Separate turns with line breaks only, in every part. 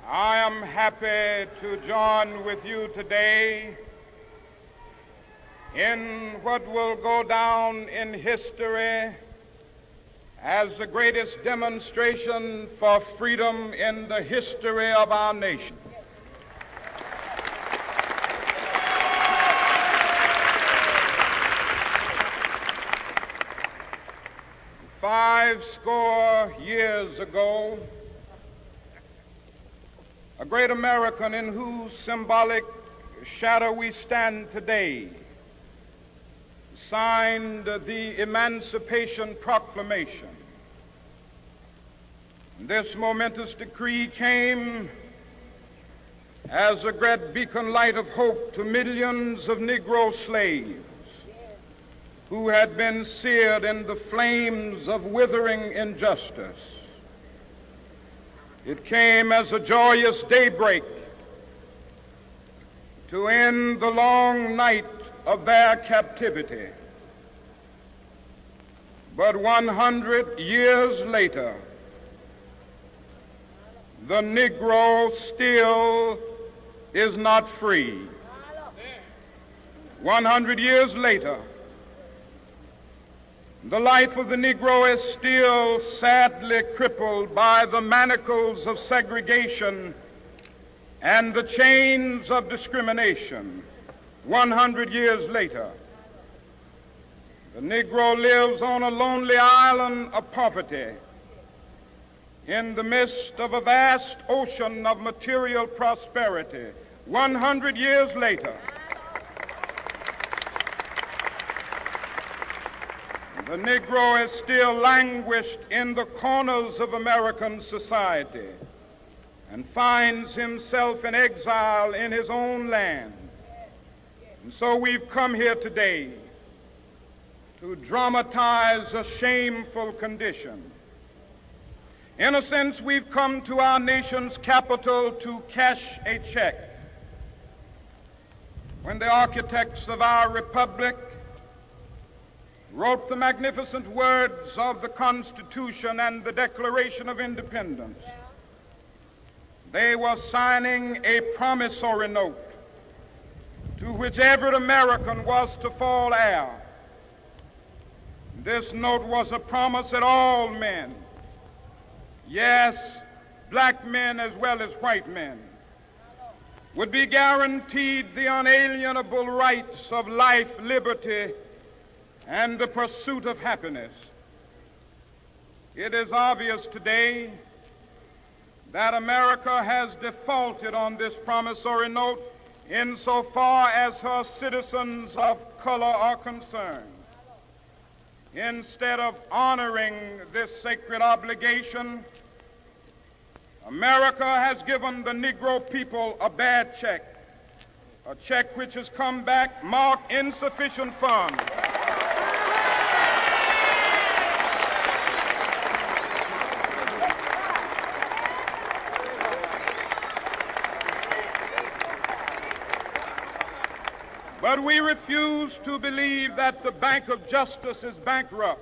I am happy to join with you today in what will go down in history as the greatest demonstration for freedom in the history of our nation. Five score years ago, a great American in whose symbolic shadow we stand today signed the Emancipation Proclamation. This momentous decree came as a great beacon light of hope to millions of Negro slaves who had been seared in the flames of withering injustice. It came as a joyous daybreak to end the long night of their captivity. But 100 years later, the Negro still is not free. 100 years later, the life of the Negro is still sadly crippled by the manacles of segregation and the chains of discrimination. 100 years later, the Negro lives on a lonely island of poverty in the midst of a vast ocean of material prosperity. 100 years later, the Negro is still languished in the corners of American society and finds himself in exile in his own land. And so we've come here today to dramatize a shameful condition. In a sense, we've come to our nation's capital to cash a check. When the architects of our republic wrote the magnificent words of the Constitution and the Declaration of Independence, they were signing a promissory note to which every American was to fall heir. This note was a promise that all men, yes, black men as well as white men, would be guaranteed the unalienable rights of life, liberty, and the pursuit of happiness. It is obvious today that America has defaulted on this promissory note insofar as her citizens of color are concerned. Instead of honoring this sacred obligation, America has given the Negro people a bad check, a check which has come back marked insufficient funds. But we refuse to believe that the Bank of Justice is bankrupt.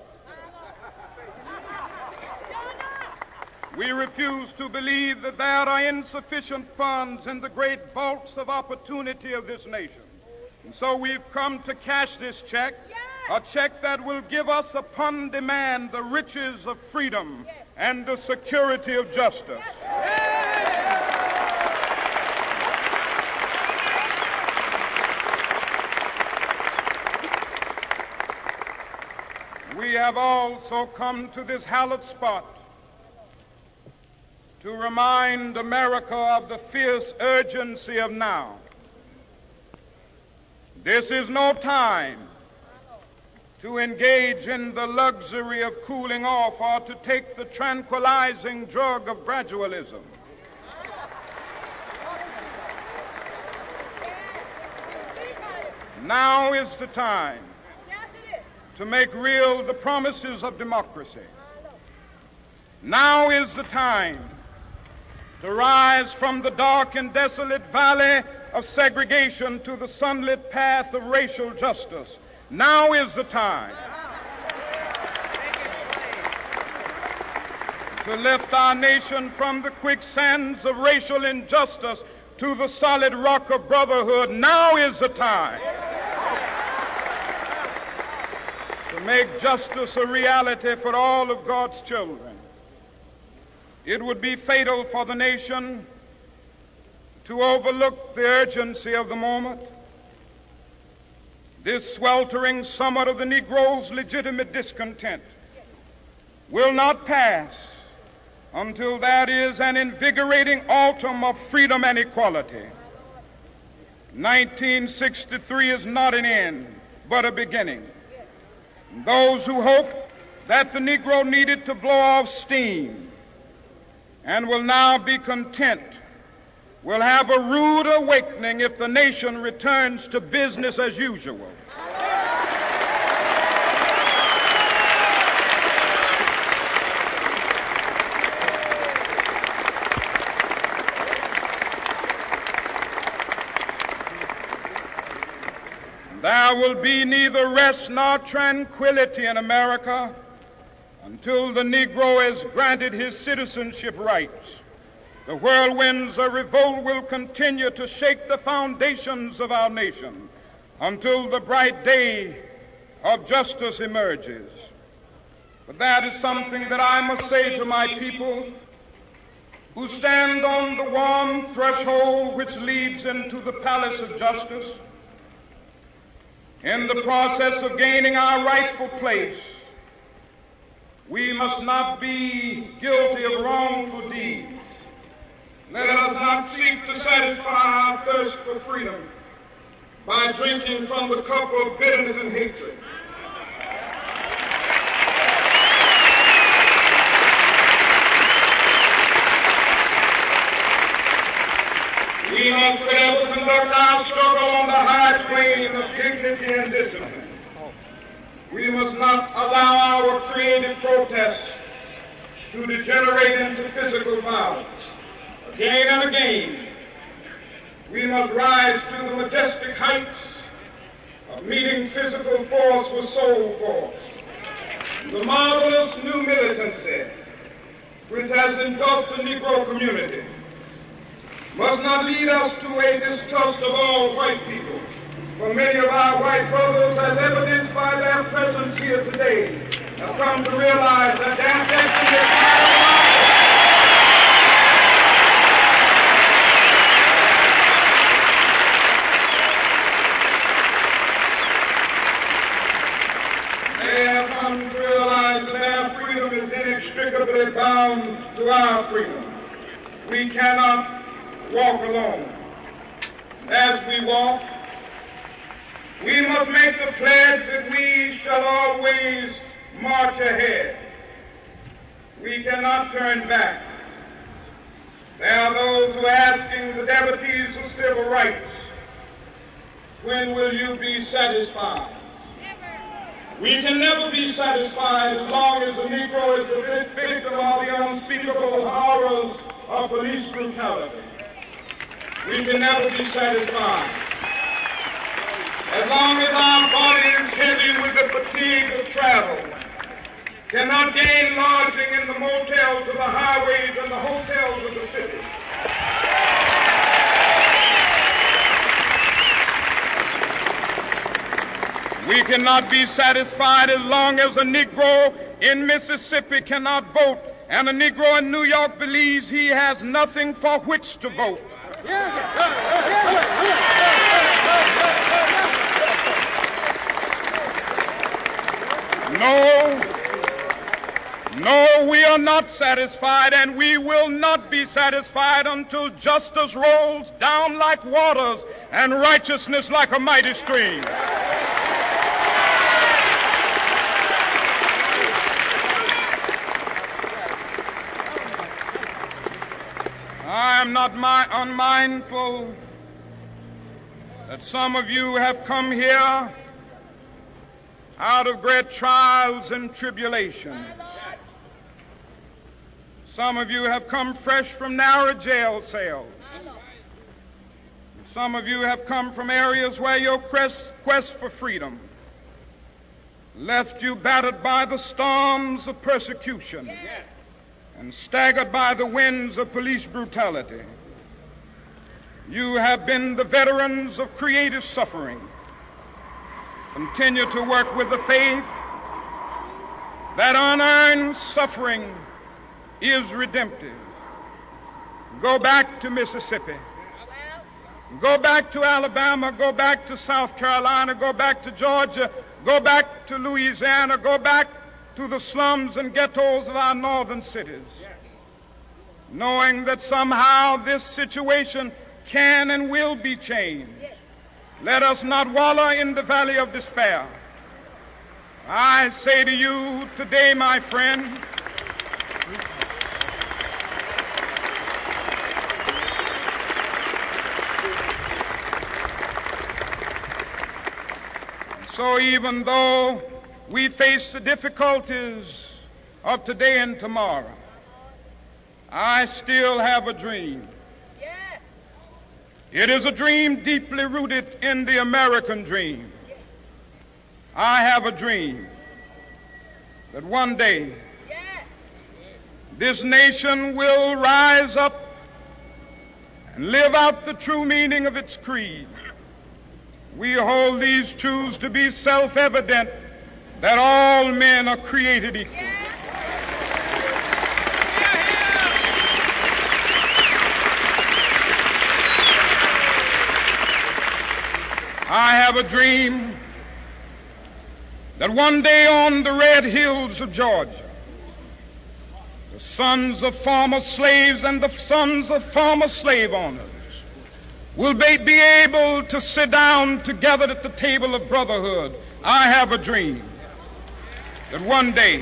We refuse to believe that there are insufficient funds in the great vaults of opportunity of this nation. And so we've come to cash this check, a check that will give us upon demand the riches of freedom and the security of justice. We have also come to this hallowed spot to remind America of the fierce urgency of now. This is no time to engage in the luxury of cooling off or to take the tranquilizing drug of gradualism. Now is the time to make real the promises of democracy. Now is the time to rise from the dark and desolate valley of segregation to the sunlit path of racial justice. Now is the time to lift our nation from the quicksands of racial injustice to the solid rock of brotherhood. Now is the time to make justice a reality for all of God's children. It would be fatal for the nation to overlook the urgency of the moment. This sweltering summit of the Negro's legitimate discontent will not pass until that is an invigorating autumn of freedom and equality. 1963 is not an end, but a beginning. Those who hope that the Negro needed to blow off steam and will now be content will have a rude awakening if the nation returns to business as usual. There will be neither rest nor tranquility in America until the Negro is granted his citizenship rights. The whirlwinds of revolt will continue to shake the foundations of our nation until the bright day of justice emerges. But that is something that I must say to my people who stand on the warm threshold which leads into the palace of justice. In the process of gaining our rightful place, we must not be guilty of wrongful deeds. Let us not seek to satisfy our thirst for freedom by drinking from the cup of bitterness and hatred. We must forever conduct our struggle on the high plane of dignity and discipline. We must not allow our creative protests to degenerate into physical violence. Again and again, we must rise to the majestic heights of meeting physical force with soul force. The marvelous new militancy which has engulfed the Negro community must not lead us to a distrust of all white people. For many of our white brothers, as evidenced by their presence here today, have come to realize that their destiny is not They have come to realize that their freedom is inextricably bound to our freedom. We cannot walk alone. As we walk, we must make the pledge that we shall always march ahead. We cannot turn back. There are those who are asking the devotees of civil rights, when will you be satisfied? We can never be satisfied as long as the Negro is the victim of the unspeakable horrors of police brutality. We can never be satisfied as long as our body is heavy with the fatigue of travel, cannot gain lodging in the motels of the highways and the hotels of the city. We cannot be satisfied as long as a Negro in Mississippi cannot vote and a Negro in New York believes he has nothing for which to vote. No, we are not satisfied, and we will not be satisfied until justice rolls down like waters and righteousness like a mighty stream. I am not unmindful that some of you have come here out of great trials and tribulations. Some of you have come fresh from narrow jail cells. Some of you have come from areas where your quest for freedom left you battered by the storms of persecution and staggered by the winds of police brutality. You have been the veterans of creative suffering. Continue to work with the faith that unearned suffering is redemptive. Go back to Mississippi. Go back to Alabama. Go back to South Carolina. Go back to Georgia. Go back to Louisiana. Go back to the slums and ghettos of our northern cities, knowing that somehow this situation can and will be changed. Let us not wallow in the valley of despair. I say to you today, my friend, so even though we face the difficulties of today and tomorrow, I still have a dream. It is a dream deeply rooted in the American dream. I have a dream that one day this nation will rise up and live out the true meaning of its creed. We hold these truths to be self-evident, that all men are created equal. I have a dream that one day on the red hills of Georgia, the sons of former slaves and the sons of former slave owners will be able to sit down together at the table of brotherhood. I have a dream that one day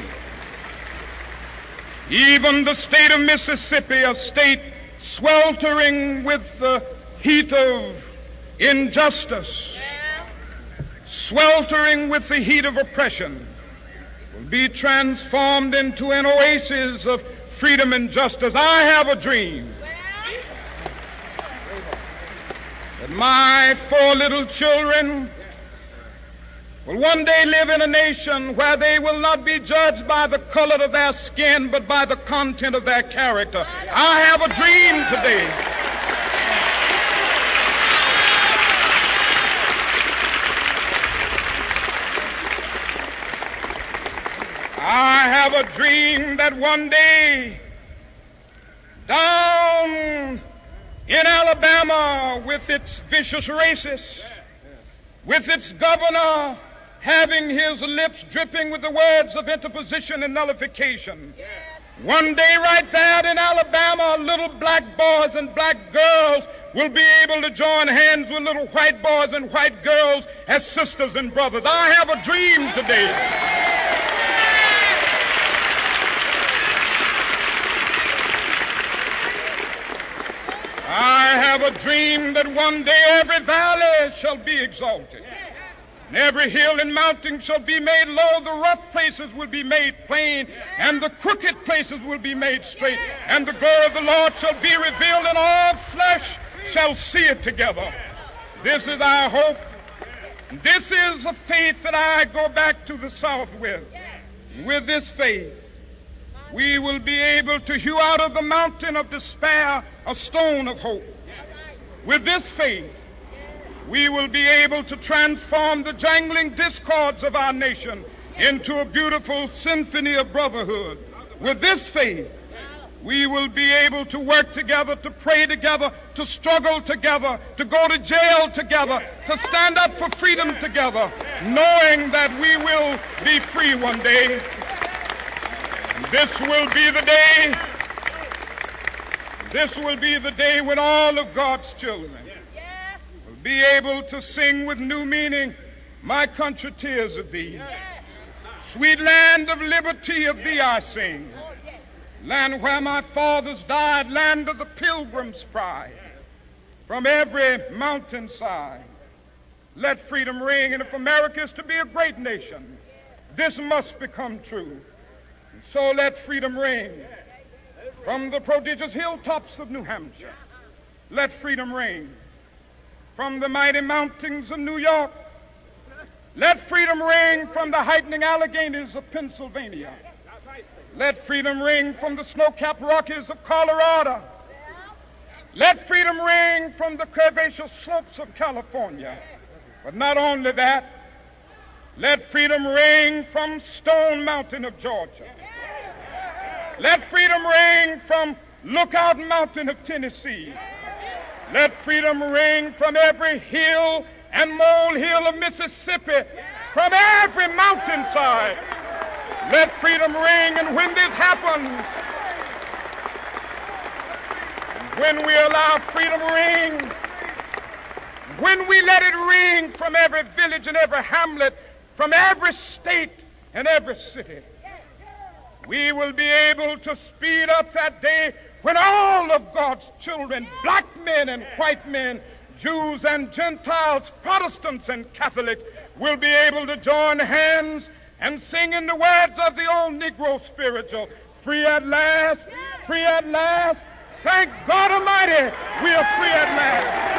even the state of Mississippi, a state sweltering with the heat of injustice, sweltering with the heat of oppression, will be transformed into an oasis of freedom and justice. I have a dream that my 4 little children will one day live in a nation where they will not be judged by the color of their skin, but by the content of their character. I have a dream today that one day down in Alabama, with its vicious racists, with its governor having his lips dripping with the words of interposition and nullification, one day right there in Alabama, little black boys and black girls will be able to join hands with little white boys and white girls as sisters and brothers. I have a dream today. I have a dream that one day every valley shall be exalted, and every hill and mountain shall be made low. The rough places will be made plain, and the crooked places will be made straight. And the glory of the Lord shall be revealed, and all flesh shall see it together. This is our hope. This is a faith that I go back to the South with. With this faith, we will be able to hew out of the mountain of despair a stone of hope. With this faith, we will be able to transform the jangling discords of our nation into a beautiful symphony of brotherhood. With this faith, we will be able to work together, to pray together, to struggle together, to go to jail together, to stand up for freedom together, knowing that we will be free one day. This will be the day. This will be the day when all of God's children will be able to sing with new meaning, "My country, tears of thee. Sweet land of liberty, of thee I sing. Land where my fathers died, land of the pilgrim's pride. From every mountainside, let freedom ring. And if America is to be a great nation, this must become true. And so let freedom ring. From the prodigious hilltops of New Hampshire, let freedom ring. From the mighty mountains of New York, let freedom ring. From the heightening Alleghanies of Pennsylvania, Let freedom ring from the snow-capped Rockies of Colorado. Let freedom ring from the curvaceous slopes of California. But not only that, let freedom ring from Stone Mountain of Georgia. Let freedom ring from Lookout Mountain of Tennessee. Let freedom ring from every hill and molehill of Mississippi, from every mountainside. Let freedom ring, and when this happens, when we allow freedom ring, when we let it ring from every village and every hamlet, from every state and every city, we will be able to speed up that day when all of God's children, black men and white men, Jews and Gentiles, Protestants and Catholics, will be able to join hands and sing in the words of the old Negro spiritual, free at last, free at last. Thank God Almighty, we are free at last.